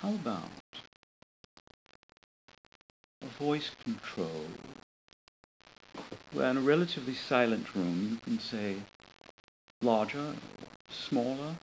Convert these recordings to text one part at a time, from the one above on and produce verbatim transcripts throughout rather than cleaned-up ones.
how about a voice control, where in a relatively silent room you can say larger, smaller,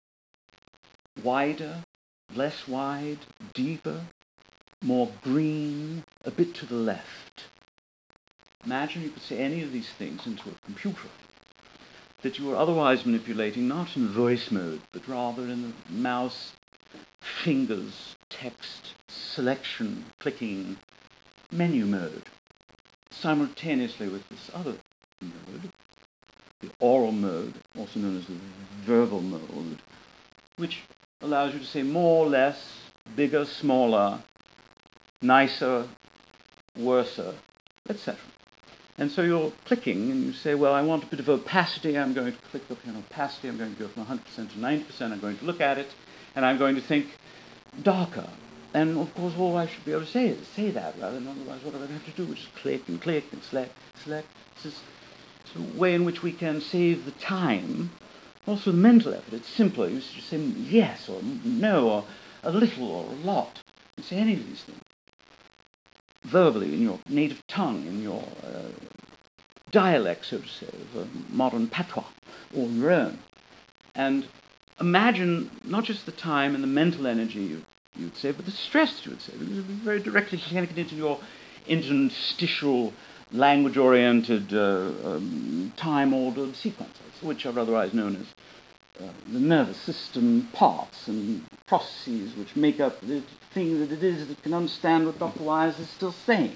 wider, less wide, deeper, more green, a bit to the left. Imagine you could say any of these things into a computer that you were otherwise manipulating not in voice mode, but rather in the mouse, fingers, text, selection, clicking, menu mode, simultaneously with this other mode, the oral mode, also known as the verbal mode, which allows you to say more, less, bigger, smaller, nicer, worser, et cetera. And so you're clicking, and you say, well, I want a bit of opacity. I'm going to click on opacity. I'm going to go from one hundred percent to ninety percent. I'm going to look at it, and I'm going to think darker. And, of course, all I should be able to say is say that, rather than otherwise what I have to do is just click and click and select, select. This is a way in which we can save the time, also the mental effort. It's simpler. You just say yes or no or a little or a lot. You say any of these things verbally, in your native tongue, in your uh, dialect, so to say, of a modern patois, or your own. And imagine not just the time and the mental energy you, you'd save, but the stress you would save. It would be very directly connected into your interstitial, language-oriented, uh, um, time-ordered sequences, which are otherwise known as Uh, the nervous system parts and processes which make up the thing that it is that can understand what Doctor Wise is still saying.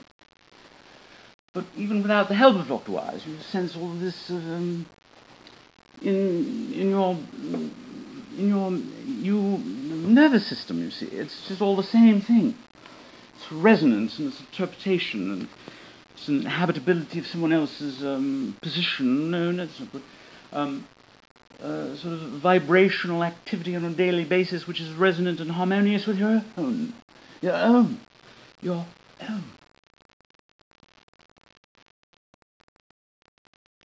But even without the help of Doctor Wise, you sense all of this um, in in your in your you nervous system. You see, it's just all the same thing. It's resonance and it's interpretation and it's an habitability of someone else's um, position. No, that's not good. Um, Uh, sort of vibrational activity on a daily basis which is resonant and harmonious with your own. Your own. Your own.